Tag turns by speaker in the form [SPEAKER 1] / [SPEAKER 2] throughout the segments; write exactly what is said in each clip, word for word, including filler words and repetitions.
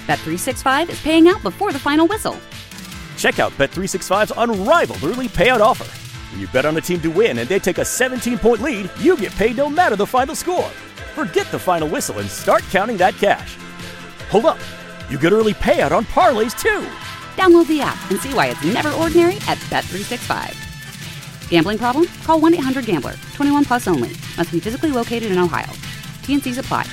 [SPEAKER 1] Bet three sixty-five is paying out before the final whistle.
[SPEAKER 2] Check out Bet three sixty-five's unrivaled early payout offer. When you bet on a team to win and they take a seventeen-point lead, you get paid no matter the final score. Forget the final whistle and start counting that cash. Hold up. You get early payout on parlays, too.
[SPEAKER 1] Download the app and see why it's never ordinary at Bet three sixty-five. Gambling problem? Call one eight hundred gambler. twenty-one plus only. Must be physically located in Ohio. T N Cs apply.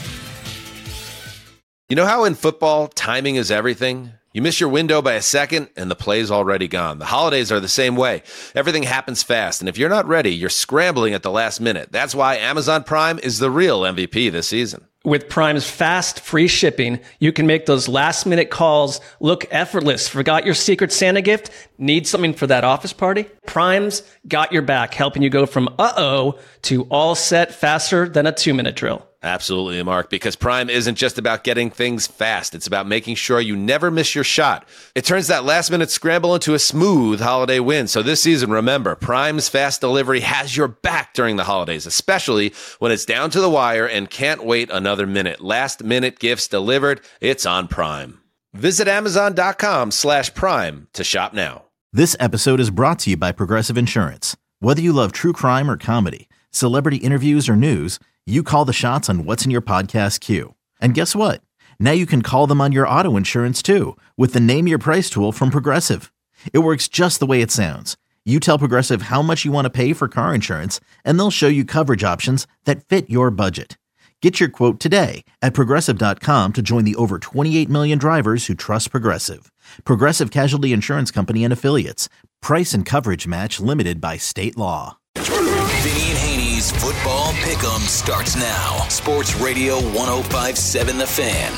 [SPEAKER 3] You know how in football, timing is everything? You miss your window by a second, and the play's already gone. The holidays are the same way. Everything happens fast, and if you're not ready, you're scrambling at the last minute. That's why Amazon Prime is the real M V P this season.
[SPEAKER 4] With Prime's fast, free shipping, you can make those last-minute calls look effortless. Forgot your Secret Santa gift? Need something for that office party? Prime's got your back, helping you go from uh-oh to all set faster than a two-minute drill.
[SPEAKER 3] Absolutely, Mark, because Prime isn't just about getting things fast. It's about making sure you never miss your shot. It turns that last-minute scramble into a smooth holiday win. So this season, remember, Prime's fast delivery has your back during the holidays, especially when it's down to the wire and can't wait another minute. Last-minute gifts delivered, it's on Prime. Visit Amazon.com slash Prime to shop now.
[SPEAKER 5] This episode is brought to you by Progressive Insurance. Whether you love true crime or comedy, celebrity interviews or news, you call the shots on what's in your podcast queue. And guess what? Now you can call them on your auto insurance too with the Name Your Price tool from Progressive. It works just the way it sounds. You tell Progressive how much you want to pay for car insurance, and they'll show you coverage options that fit your budget. Get your quote today at Progressive dot com to join the over twenty-eight million drivers who trust Progressive. Progressive Casualty Insurance Company and Affiliates. Price and coverage match limited by state law.
[SPEAKER 6] Vinny and Haney's Football Pick'em starts now. Sports Radio one oh five point seven The Fan.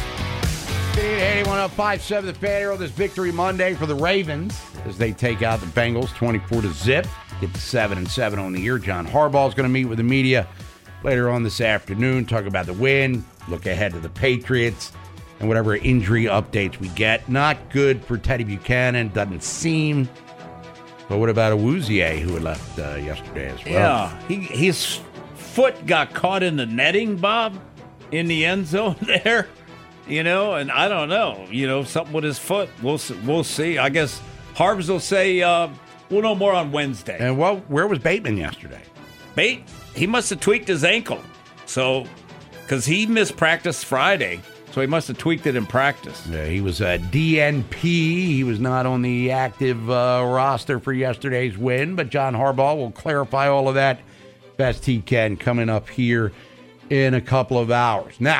[SPEAKER 7] Vinny and Haney, one oh five point seven The Fan here on this Victory Monday for the Ravens as they take out the Bengals twenty-four to zip. Get to seven and seven on the year. John Harbaugh is going to meet with the media later on this afternoon, talk about the win, look ahead to the Patriots, and whatever injury updates we get. Not good for Teddy Buchanan, doesn't seem. But what about Awuzie, who had left uh, yesterday as well?
[SPEAKER 8] Yeah, he, his foot got caught in the netting, Bob, in the end zone there. You know, and I don't know. You know, something with his foot. We'll we'll see. I guess Harbs will say uh, we'll know more on Wednesday.
[SPEAKER 7] And what? Where was Bateman yesterday?
[SPEAKER 8] Bate, he must have tweaked his ankle. So, because he missed practice Friday. So he must have tweaked it in practice.
[SPEAKER 7] Yeah, he was a D N P. He was not on the active uh, roster for yesterday's win, but John Harbaugh will clarify all of that best he can coming up here in a couple of hours. Now,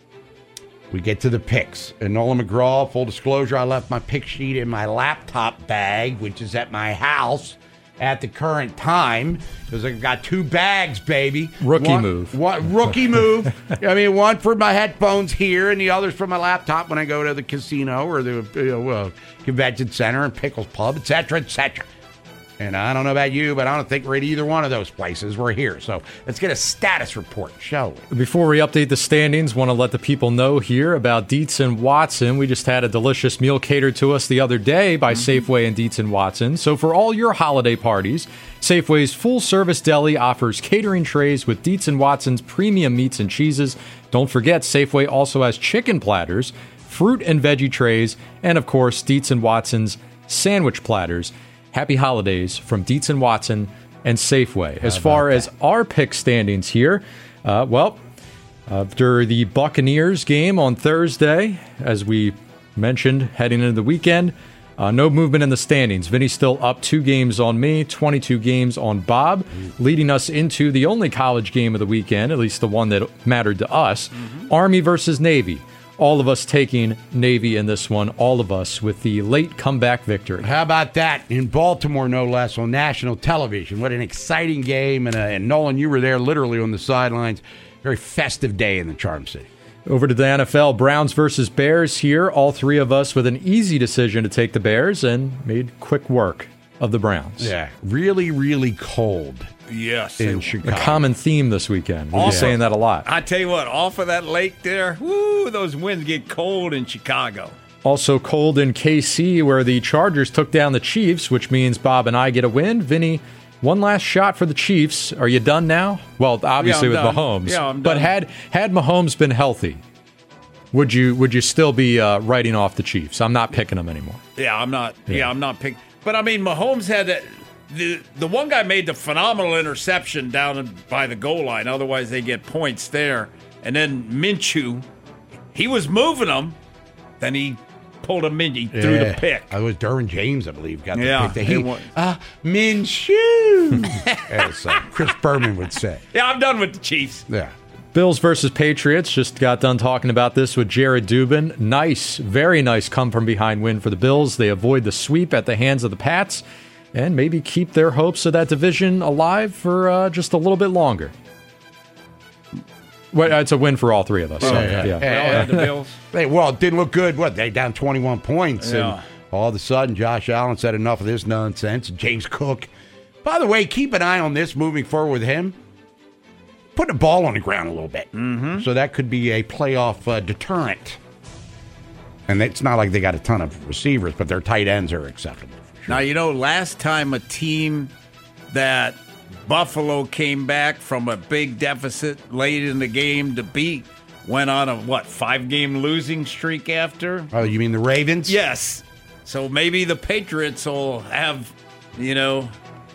[SPEAKER 7] we get to the picks. And Nolan McGraw, full disclosure, I left my pick sheet in my laptop bag, which is at my house at the current time, because I've got two bags, baby.
[SPEAKER 9] Rookie
[SPEAKER 7] one,
[SPEAKER 9] move.
[SPEAKER 7] One, rookie move. I mean, one for my headphones here, and the other's for my laptop when I go to the casino or the you know, uh, convention center and Pickles Pub, et cetera, et cetera. And I don't know about you, but I don't think we're at either one of those places. We're here. So let's get a status report, shall we?
[SPEAKER 9] Before we update the standings, want to let the people know here about Dietz and Watson. We just had a delicious meal catered to us the other day by mm-hmm. Safeway and Dietz and Watson. So for all your holiday parties, Safeway's full-service deli offers catering trays with Dietz and Watson's premium meats and cheeses. Don't forget, Safeway also has chicken platters, fruit and veggie trays, and of course, Dietz and Watson's sandwich platters. Happy holidays from Dietz and Watson and Safeway. As far as our pick standings here, uh, well, after the Buccaneers game on Thursday, as we mentioned, heading into the weekend, uh, no movement in the standings. Vinny's still up two games on me, twenty-two games on Bob, leading us into the only college game of the weekend, at least the one that mattered to us, mm-hmm. Army versus Navy. All of us taking Navy in this one, all of us with the late comeback victory.
[SPEAKER 7] How about that? In Baltimore, no less, on national television. What an exciting game. And, uh, and Nolan, you were there literally on the sidelines. Very festive day in the Charm City.
[SPEAKER 9] Over to the N F L, Browns versus Bears here. All three of us with an easy decision to take the Bears and made quick work of the Browns.
[SPEAKER 7] Yeah, really, really cold.
[SPEAKER 8] Yes.
[SPEAKER 7] In Chicago.
[SPEAKER 9] A common theme this weekend. We've been saying that a lot.
[SPEAKER 8] I tell you what, off of that lake there, woo, those winds get cold in Chicago.
[SPEAKER 9] Also cold in K C, where the Chargers took down the Chiefs, which means Bob and I get a win. Vinny, one last shot for the Chiefs. Are you done now? Well, obviously
[SPEAKER 8] yeah,
[SPEAKER 9] with
[SPEAKER 8] done.
[SPEAKER 9] Mahomes.
[SPEAKER 8] Yeah, I'm done.
[SPEAKER 9] But had, had Mahomes been healthy, would you would you still be uh, writing off the Chiefs? I'm not picking them anymore.
[SPEAKER 8] Yeah, I'm not. Yeah,
[SPEAKER 9] Yeah.
[SPEAKER 8] I'm not picking. But I mean, Mahomes had that. The the one guy made the phenomenal interception down by the goal line. Otherwise, they get points there. And then Minshew, he was moving them. Then he pulled him in. He threw the pick.
[SPEAKER 7] It was Derwin James, I believe, got the
[SPEAKER 8] Yeah,
[SPEAKER 7] pick.
[SPEAKER 8] he
[SPEAKER 7] He,
[SPEAKER 8] wa-
[SPEAKER 7] uh, Minshew, as uh, Chris Berman would say.
[SPEAKER 8] Yeah, I'm done with the Chiefs.
[SPEAKER 7] Yeah.
[SPEAKER 9] Bills versus Patriots. Just got done talking about this with Jared Dubin. Nice, very nice come from behind win for the Bills. They avoid the sweep at the hands of the Pats and maybe keep their hopes of that division alive for uh, just a little bit longer. Well, it's a win for all three of us. So,
[SPEAKER 7] yeah,
[SPEAKER 9] yeah.
[SPEAKER 8] They all had the Bills.
[SPEAKER 7] They, well, it didn't look good. What, they down twenty-one points.
[SPEAKER 8] Yeah.
[SPEAKER 7] And all of a sudden, Josh Allen said enough of this nonsense. James Cook. By the way, keep an eye on this moving forward with him. Put the ball on the ground a little bit. Mm-hmm. So that could be a playoff uh, deterrent. And it's not like they got a ton of receivers, but their tight ends are acceptable.
[SPEAKER 8] Now, you know, last time a team that Buffalo came back from a big deficit late in the game to beat went on a, what, five-game losing streak after?
[SPEAKER 7] Oh, you mean the Ravens?
[SPEAKER 8] Yes. So maybe the Patriots will have, you know,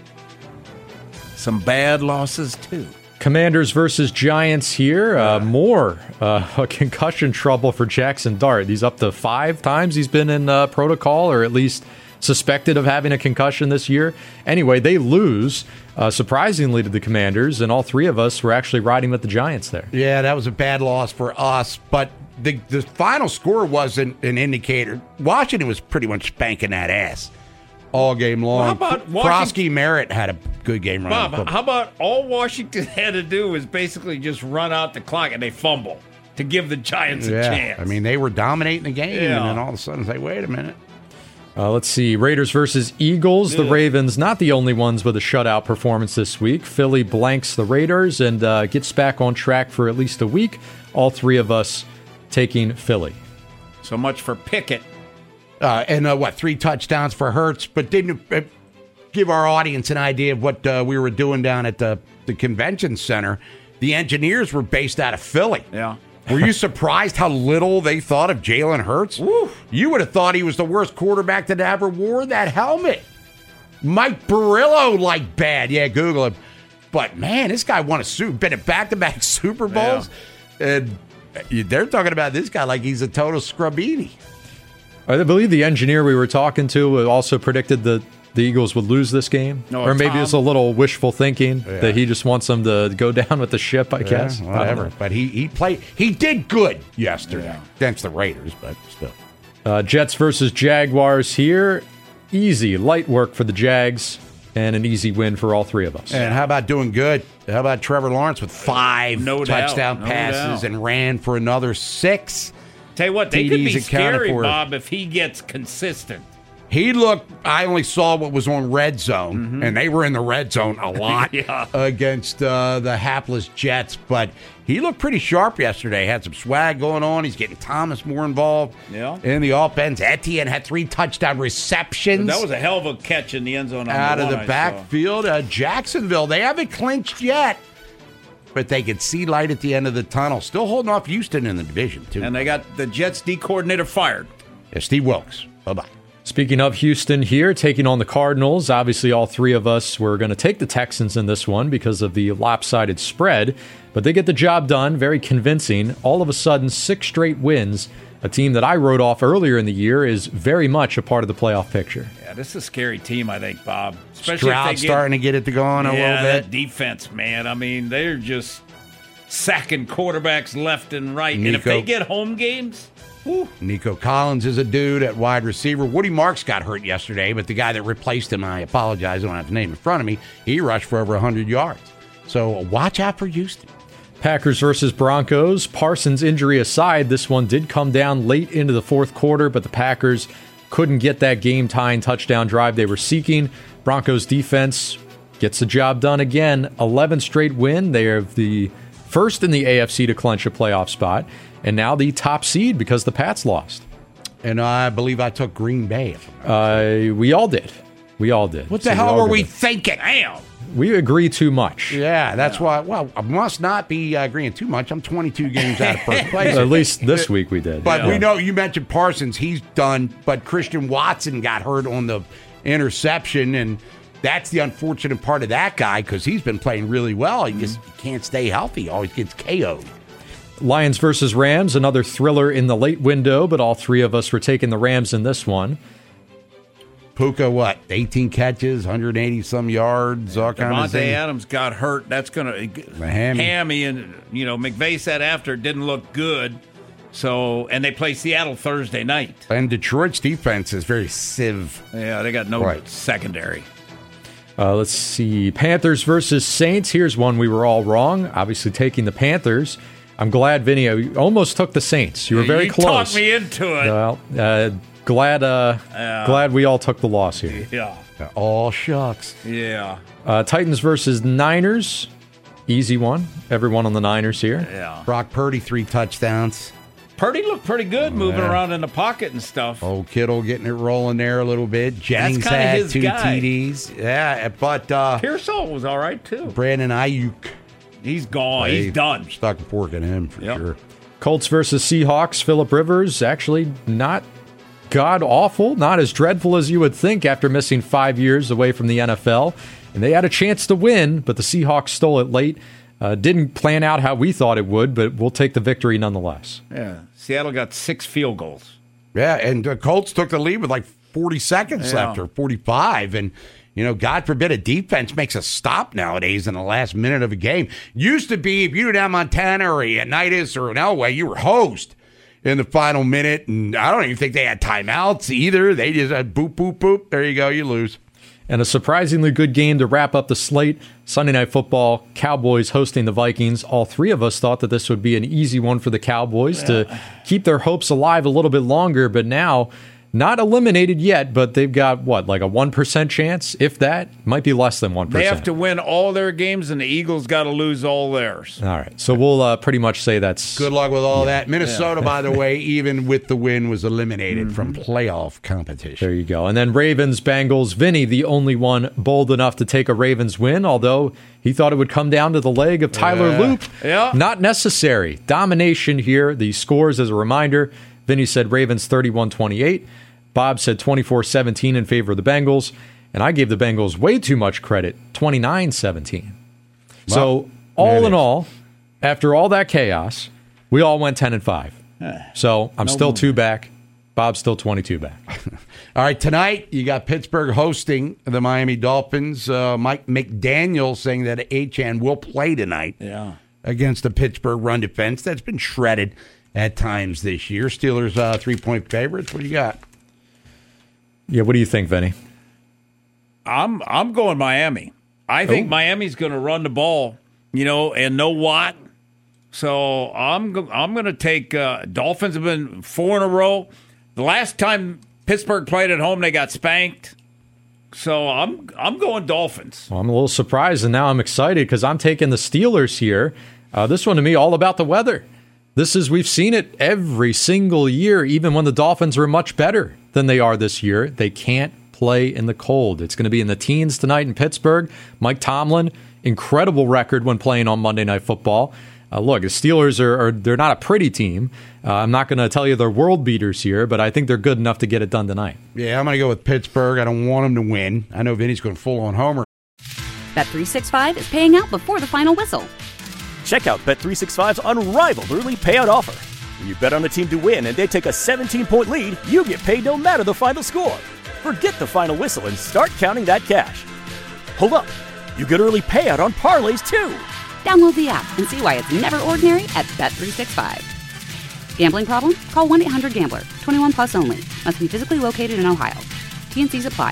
[SPEAKER 8] some bad losses too.
[SPEAKER 9] Commanders versus Giants here. Uh, more uh, concussion trouble for Jackson Dart. He's up to five times he's been in uh, protocol, or at least suspected of having a concussion this year. Anyway, they lose, uh, surprisingly, to the Commanders, and all three of us were actually riding with the Giants there.
[SPEAKER 7] Yeah, that was a bad loss for us, but the the final score wasn't an indicator. Washington was pretty much spanking that ass all game long.
[SPEAKER 8] Well, how about Washington-
[SPEAKER 7] Frosky Merritt had a good game running.
[SPEAKER 8] Bob,
[SPEAKER 7] football.
[SPEAKER 8] how about all Washington had to do was basically just run out the clock and they fumble to give the Giants a
[SPEAKER 7] yeah,
[SPEAKER 8] chance?
[SPEAKER 7] I mean, they were dominating the game,
[SPEAKER 8] Yeah.
[SPEAKER 7] and then all of a sudden it's like, wait a minute.
[SPEAKER 9] Uh, let's see. Raiders versus Eagles. The
[SPEAKER 8] Yeah.
[SPEAKER 9] Ravens, not the only ones with a shutout performance this week. Philly blanks the Raiders and uh, gets back on track for at least a week. All three of us taking Philly.
[SPEAKER 8] So much for Pickett.
[SPEAKER 7] Uh, and uh, what, three touchdowns for Hurts, but didn't uh, give our audience an idea of what uh, we were doing down at the, the convention center. The Engineers were based out of Philly.
[SPEAKER 8] Yeah.
[SPEAKER 7] Were you surprised how little they thought of Jalen Hurts?
[SPEAKER 8] Woo.
[SPEAKER 7] You would have thought he was the worst quarterback that ever wore that helmet. Mike Barillo, like bad. Yeah, Google him. But, man, this guy won a Super, been at back-to-back Super Bowls. And they're talking about this guy like he's a total scrubini.
[SPEAKER 9] I believe the engineer we were talking to also predicted that the Eagles would lose this game.
[SPEAKER 8] No,
[SPEAKER 9] or maybe
[SPEAKER 8] Tom.
[SPEAKER 9] it's a little wishful thinking
[SPEAKER 7] Yeah.
[SPEAKER 9] that he just wants them to go down with the ship, I guess.
[SPEAKER 7] Yeah,
[SPEAKER 9] I don't
[SPEAKER 7] whatever.
[SPEAKER 9] know.
[SPEAKER 7] But he, he played, he did good yesterday against the Raiders, but still.
[SPEAKER 9] Uh, Jets versus Jaguars here. Easy, light work for the Jags, and an easy win for all three of us.
[SPEAKER 7] And how about doing good? How about Trevor Lawrence with five
[SPEAKER 8] No doubt,
[SPEAKER 7] touchdown
[SPEAKER 8] no
[SPEAKER 7] passes
[SPEAKER 8] doubt.
[SPEAKER 7] and ran for another six?
[SPEAKER 8] Tell you what, they
[SPEAKER 7] T
[SPEAKER 8] could
[SPEAKER 7] Ds
[SPEAKER 8] be
[SPEAKER 7] accounted
[SPEAKER 8] scary,
[SPEAKER 7] for.
[SPEAKER 8] Bob, if he gets consistent.
[SPEAKER 7] He looked, I only saw what was on red zone, and they were in the red zone a lot
[SPEAKER 8] Yeah.
[SPEAKER 7] against uh, the hapless Jets, but he looked pretty sharp yesterday. Had some swag going on. He's getting Thomas more involved
[SPEAKER 8] Yeah.
[SPEAKER 7] in the offense. Etienne had three touchdown receptions.
[SPEAKER 8] That was a hell of a catch in the end zone. On
[SPEAKER 7] out
[SPEAKER 8] the
[SPEAKER 7] of
[SPEAKER 8] one
[SPEAKER 7] the
[SPEAKER 8] I
[SPEAKER 7] backfield. Uh, Jacksonville, they haven't clinched yet, but they can see light at the end of the tunnel. Still holding off Houston in the division, too.
[SPEAKER 8] saw. And they got the Jets D coordinator fired.
[SPEAKER 7] Yeah, Steve Wilkes. Bye-bye.
[SPEAKER 9] Speaking of Houston here, taking on the Cardinals, obviously all three of us were going to take the Texans in this one because of the lopsided spread, but they get the job done, very convincing. All of a sudden, six straight wins. A team that I wrote off earlier in the year is very much a part of the playoff picture.
[SPEAKER 8] Yeah, this is a scary team, I think, Bob. Especially
[SPEAKER 7] Stroud
[SPEAKER 8] if they get,
[SPEAKER 7] starting to get it to go on a
[SPEAKER 8] yeah,
[SPEAKER 7] little
[SPEAKER 8] that
[SPEAKER 7] bit.
[SPEAKER 8] defense, man. I mean, they're just sacking quarterbacks left and right. And if
[SPEAKER 7] Nico.
[SPEAKER 8] they get home games, whew,
[SPEAKER 7] Nico Collins is a dude at wide receiver. Woody Marks got hurt yesterday, but the guy that replaced him, I apologize, I don't have his name in front of me, he rushed for over one hundred yards. So watch out for Houston.
[SPEAKER 9] Packers versus Broncos. Parsons' injury aside, this one did come down late into the fourth quarter, but the Packers couldn't get that game-tying touchdown drive they were seeking. Broncos defense gets the job done again. eleven straight win. They are the first in the A F C to clinch a playoff spot, and now the top seed because the Pats lost.
[SPEAKER 7] And I believe I took Green Bay.
[SPEAKER 9] Uh, we all did. We all did.
[SPEAKER 7] What the
[SPEAKER 9] So
[SPEAKER 7] hell
[SPEAKER 9] all
[SPEAKER 7] were
[SPEAKER 9] did
[SPEAKER 7] we
[SPEAKER 9] it.
[SPEAKER 7] thinking?
[SPEAKER 8] Damn.
[SPEAKER 9] We agree too much.
[SPEAKER 7] Yeah, that's why. Well, I must not be uh, agreeing too much. I'm twenty-two games out of first place.
[SPEAKER 9] At least this week we did.
[SPEAKER 7] But
[SPEAKER 9] Yeah.
[SPEAKER 7] we know you mentioned Parsons. He's done. But Christian Watson got hurt on the interception, and that's the unfortunate part of that guy because he's been playing really well. He just can't stay healthy. He always gets K O'd.
[SPEAKER 9] Lions versus Rams, another thriller in the late window, but all three of us were taking the Rams in this one.
[SPEAKER 7] Puka, what? eighteen catches, one hundred eighty some yards, all kind of
[SPEAKER 8] Devontae
[SPEAKER 7] things.
[SPEAKER 8] Adams got hurt. That's going to
[SPEAKER 7] hammy.
[SPEAKER 8] hammy, and you know McVay said after it didn't look good. So and they play Seattle Thursday night.
[SPEAKER 7] And Detroit's defense is very civ.
[SPEAKER 8] Yeah, they got no
[SPEAKER 7] Right.
[SPEAKER 8] secondary.
[SPEAKER 9] Uh, let's see. Panthers versus Saints. Here's one we were all wrong. Obviously taking the Panthers. I'm glad, Vinny, you almost took the Saints. You were very
[SPEAKER 8] you
[SPEAKER 9] close.
[SPEAKER 8] talked me into it.
[SPEAKER 9] Well, uh, glad, uh,
[SPEAKER 8] Yeah.
[SPEAKER 9] glad we all took the loss here.
[SPEAKER 8] yeah,
[SPEAKER 7] All shucks.
[SPEAKER 8] yeah,
[SPEAKER 9] Uh, Titans versus Niners. Easy one. Everyone on the Niners here.
[SPEAKER 8] yeah.
[SPEAKER 7] Brock Purdy, three touchdowns.
[SPEAKER 8] Purdy looked pretty good moving
[SPEAKER 7] Yeah.
[SPEAKER 8] around in the pocket and stuff.
[SPEAKER 7] Old Kittle getting it rolling there a little bit. Jennings
[SPEAKER 8] kinda
[SPEAKER 7] had
[SPEAKER 8] his
[SPEAKER 7] two
[SPEAKER 8] guy.
[SPEAKER 7] T Ds. Yeah, but uh,
[SPEAKER 8] Pearsall was all right too.
[SPEAKER 7] Brandon Ayuk.
[SPEAKER 8] He's gone.
[SPEAKER 7] They
[SPEAKER 8] He's done.
[SPEAKER 7] Stuck a fork in him for
[SPEAKER 8] Yep.
[SPEAKER 7] sure.
[SPEAKER 9] Colts versus Seahawks. Phillip Rivers, actually not god awful, not as dreadful as you would think after missing five years away from the N F L. And they had a chance to win, but the Seahawks stole it late. Uh, didn't plan out how we thought it would, but we'll take the victory nonetheless.
[SPEAKER 8] Yeah, Seattle got six field goals.
[SPEAKER 7] Yeah, and the Colts took the lead with like forty seconds
[SPEAKER 8] Yeah.
[SPEAKER 7] left or forty-five. And, you know, God forbid a defense makes a stop nowadays in the last minute of a game. Used to be if you didn't have Montana or Ioannidis or an Elway, you were host in the final minute. And I don't even think they had timeouts either. They just had boop, boop, boop. There you go. You lose.
[SPEAKER 9] And a surprisingly good game to wrap up the slate. Sunday Night Football, Cowboys hosting the Vikings. All three of us thought that this would be an easy one for the Cowboys to keep their hopes alive a little bit longer, but now not eliminated yet, but they've got, what, like a one percent chance? If that, might be less than one percent.
[SPEAKER 8] They have to win all their games, and the Eagles got to lose all theirs.
[SPEAKER 9] All right, so we'll uh, pretty much say that's...
[SPEAKER 7] Good luck with all that. Minnesota, by the way, even with the win, was eliminated mm-hmm. from playoff competition.
[SPEAKER 9] There you go. And then Ravens, Bengals. Vinny, the only one bold enough to take a Ravens win, although he thought it would come down to the leg of Tyler
[SPEAKER 7] Yeah.
[SPEAKER 9] Loop.
[SPEAKER 8] Yeah.
[SPEAKER 9] Not necessary. Domination here. The scores as a reminder. Vinny said Ravens thirty-one twenty-eight. Bob said twenty-four seventeen in favor of the Bengals. And I gave the Bengals way too much credit, twenty-nine seventeen.
[SPEAKER 7] Well,
[SPEAKER 9] so all in
[SPEAKER 7] is.
[SPEAKER 9] all, after all that chaos, we all went ten and five. So I'm
[SPEAKER 8] No
[SPEAKER 9] still
[SPEAKER 8] movement.
[SPEAKER 9] two back. Bob's still twenty-two back.
[SPEAKER 7] All right, tonight you got Pittsburgh hosting the Miami Dolphins. Uh, Mike McDaniel saying that Achane will play tonight
[SPEAKER 8] Yeah.
[SPEAKER 7] against the Pittsburgh run defense that's been shredded at times this year. Steelers uh, three-point favorites. What do you got?
[SPEAKER 9] Yeah, what do you think, Vinny?
[SPEAKER 8] I'm I'm going Miami. I think
[SPEAKER 9] Oh.
[SPEAKER 8] Miami's going to run the ball, you know, and know what. So I'm go- I'm going to take uh, Dolphins have been four in a row. The last time Pittsburgh played at home, they got spanked. So I'm I'm going Dolphins.
[SPEAKER 9] Well, I'm a little surprised, and now I'm excited because I'm taking the Steelers here. Uh, this one to me, all about the weather. This is, we've seen it every single year, even when the Dolphins are much better than they are this year. They can't play in the cold. It's going to be in the teens tonight in Pittsburgh. Mike Tomlin, incredible record when playing on Monday Night Football. Uh, look, the Steelers are, are they're not a pretty team. Uh, I'm not going to tell you they're world beaters here, but I think they're good enough to get it done tonight.
[SPEAKER 7] Yeah, I'm going to go with Pittsburgh. I don't want them to win. I know Vinny's going full on homer.
[SPEAKER 1] Bet three sixty-five is paying out before the final whistle.
[SPEAKER 2] Check out Bet three sixty-five's unrivaled early payout offer. When you bet on a team to win and they take a seventeen-point lead, you get paid no matter the final score. Forget the final whistle and start counting that cash. Hold up. You get early payout on parlays, too.
[SPEAKER 1] Download the app and see why it's never ordinary at Bet three sixty-five. Gambling problem? Call one eight hundred gambler. twenty-one plus only. Must be physically located in Ohio. T N Cs apply.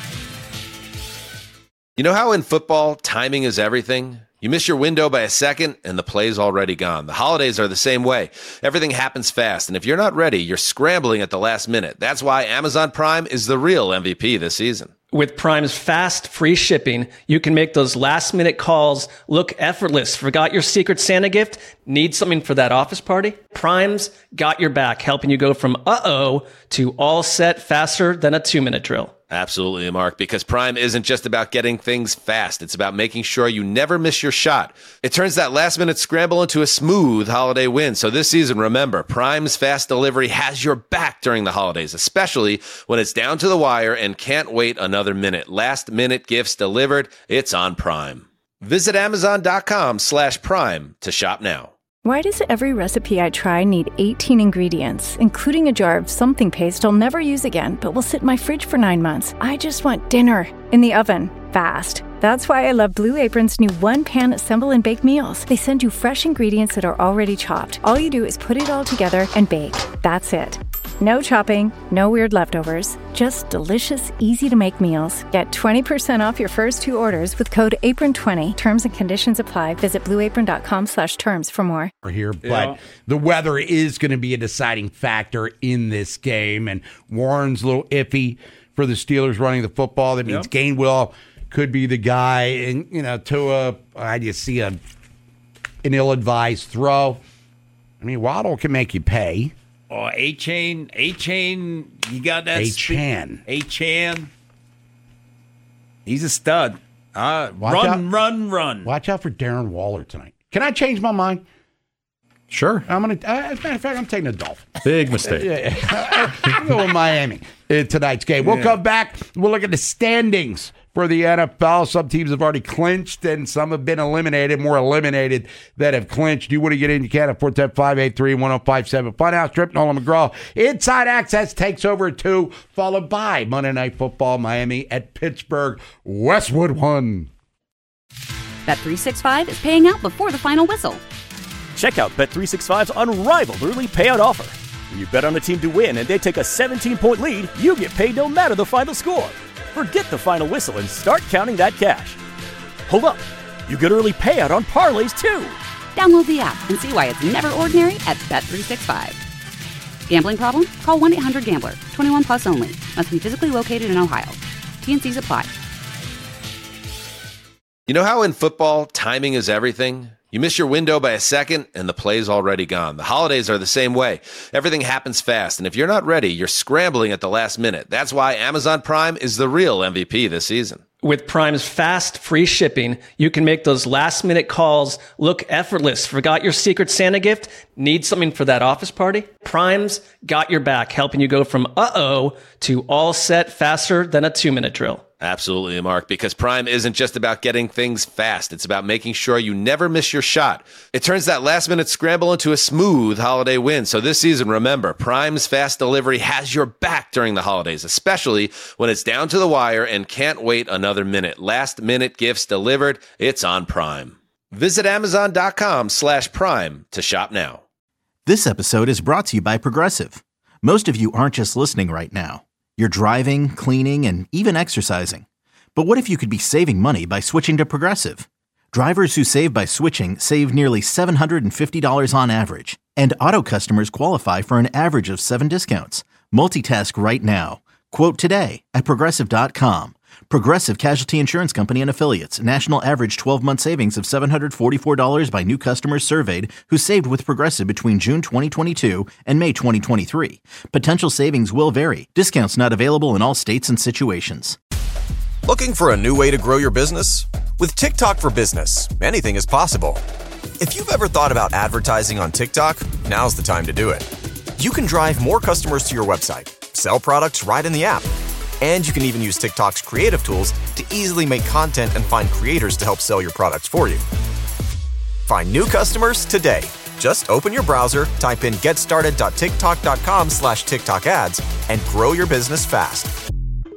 [SPEAKER 3] You know how in football, timing is everything? You miss your window by a second, and the play's already gone. The holidays are the same way. Everything happens fast, and if you're not ready, you're scrambling at the last minute. That's why Amazon Prime is the real M V P this season.
[SPEAKER 4] With Prime's fast, free shipping, you can make those last-minute calls look effortless. Forgot your Secret Santa gift? Need something for that office party? Prime's got your back, helping you go from uh-oh to all set faster than a two-minute drill.
[SPEAKER 3] Absolutely, Mark, because Prime isn't just about getting things fast. It's about making sure you never miss your shot. It turns that last-minute scramble into a smooth holiday win. So this season, remember, Prime's fast delivery has your back during the holidays, especially when it's down to the wire and can't wait another minute. Last-minute gifts delivered. It's on Prime. Visit Amazon.com slash Prime to shop now.
[SPEAKER 10] Why does every recipe I try need eighteen ingredients, including a jar of something paste I'll never use again, but will sit in my fridge for nine months? I just want dinner in the oven, fast. That's why I love Blue Apron's new one-pan assemble and bake meals. They send you fresh ingredients that are already chopped. All you do is put it all together and bake. That's it. No chopping, no weird leftovers, just delicious, easy-to-make meals. Get twenty percent off your first two orders with code apron twenty. Terms and conditions apply. Visit blueapron.com slash terms for more.
[SPEAKER 7] Here, but
[SPEAKER 8] Yeah.
[SPEAKER 7] the weather is going to be a deciding factor in this game, and Warren's a little iffy for the Steelers running the football. That means
[SPEAKER 8] Yep.
[SPEAKER 7] Gainwell could be the guy, and, you know, Tua, I just see a, an ill-advised throw. I mean, Waddle can make you pay.
[SPEAKER 8] Oh, A-Chain, A-Chain, you got that?
[SPEAKER 7] A-Chan.
[SPEAKER 8] A-Chan. He's a stud. Uh,
[SPEAKER 7] Watch
[SPEAKER 8] run,
[SPEAKER 7] out.
[SPEAKER 8] run, run.
[SPEAKER 7] Watch out for Darren Waller tonight. Can I change my mind?
[SPEAKER 9] Sure.
[SPEAKER 7] I'm gonna. Uh, as a matter of fact, I'm taking a Dolphin.
[SPEAKER 9] Big mistake.
[SPEAKER 7] Yeah, I'm going with Miami in tonight's game. We'll come back. We'll look at the standings for the N F L. Some teams have already clinched, and some have been eliminated, more eliminated that have clinched. You want to get in, you can at four one zero, five eight three, one zero five seven. Funhouse Trip, Nolan McGraw. Inside Access takes over at two, followed by Monday Night Football, Miami at Pittsburgh. Westwood won.
[SPEAKER 1] Bet three sixty-five is paying out before the final whistle.
[SPEAKER 2] Check out Bet three sixty-five's unrivaled early payout offer. When you bet on a team to win and they take a seventeen-point lead, you get paid no matter the final score. Forget the final whistle and start counting that cash. Hold up. You get early payout on parlays, too.
[SPEAKER 1] Download the app and see why it's never ordinary at Bet three sixty-five. Gambling problem? Call one eight hundred gambler. twenty-one plus only. Must be physically located in Ohio. T N Cs apply.
[SPEAKER 3] You know how in football, timing is everything? You miss your window by a second, and the play's already gone. The holidays are the same way. Everything happens fast, and if you're not ready, you're scrambling at the last minute. That's why Amazon Prime is the real M V P this season.
[SPEAKER 4] With Prime's fast, free shipping, you can make those last-minute calls look effortless. Forgot your Secret Santa gift? Need something for that office party? Prime's got your back, helping you go from uh-oh to all set faster than a two-minute drill.
[SPEAKER 3] Absolutely, Mark, because Prime isn't just about getting things fast. It's about making sure you never miss your shot. It turns that last-minute scramble into a smooth holiday win. So this season, remember, Prime's fast delivery has your back during the holidays, especially when it's down to the wire and can't wait another minute. Last-minute gifts delivered. It's on Prime. Visit Amazon.com slash Prime to shop now.
[SPEAKER 5] This episode is brought to you by Progressive. Most of you aren't just listening right now. You're driving, cleaning, and even exercising. But what if you could be saving money by switching to Progressive? Drivers who save by switching save nearly seven hundred fifty dollars on average. And auto customers qualify for an average of seven discounts. Multitask right now. Quote today at Progressive dot com. Progressive Casualty Insurance Company and Affiliates. National average twelve-month savings of seven hundred forty-four dollars by new customers surveyed who saved with Progressive between June twenty twenty-two and May twenty twenty-three. Potential savings will vary. Discounts not available in all states and situations.
[SPEAKER 11] Looking for a new way to grow your business? With TikTok for Business, anything is possible. If you've ever thought about advertising on TikTok, now's the time to do it. You can drive more customers to your website, sell products right in the app, and you can even use TikTok's creative tools to easily make content and find creators to help sell your products for you. Find new customers today. Just open your browser, type in getstarted.tiktok.com slash TikTok ads, and grow your business fast.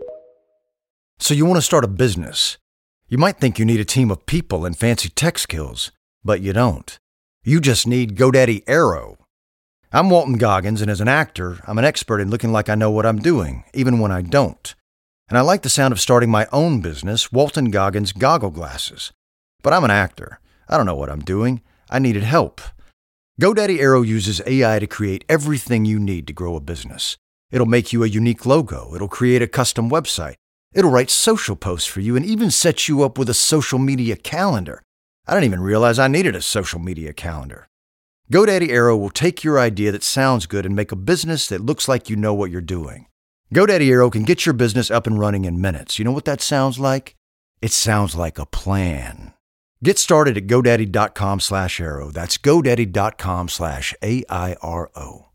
[SPEAKER 12] So you want to start a business. You might think you need a team of people and fancy tech skills, but you don't. You just need GoDaddy Aero. I'm Walton Goggins, and as an actor, I'm an expert in looking like I know what I'm doing, even when I don't. And I like the sound of starting my own business, Walton Goggins Goggle Glasses. But I'm an actor. I don't know what I'm doing. I needed help. GoDaddy Aero uses A I to create everything you need to grow a business. It'll make you a unique logo. It'll create a custom website. It'll write social posts for you and even set you up with a social media calendar. I didn't even realize I needed a social media calendar. GoDaddy Aero will take your idea that sounds good and make a business that looks like you know what you're doing. GoDaddy Aero can get your business up and running in minutes. You know what that sounds like? It sounds like a plan. Get started at GoDaddy.com slash Aero. That's GoDaddy.com slash A I R O.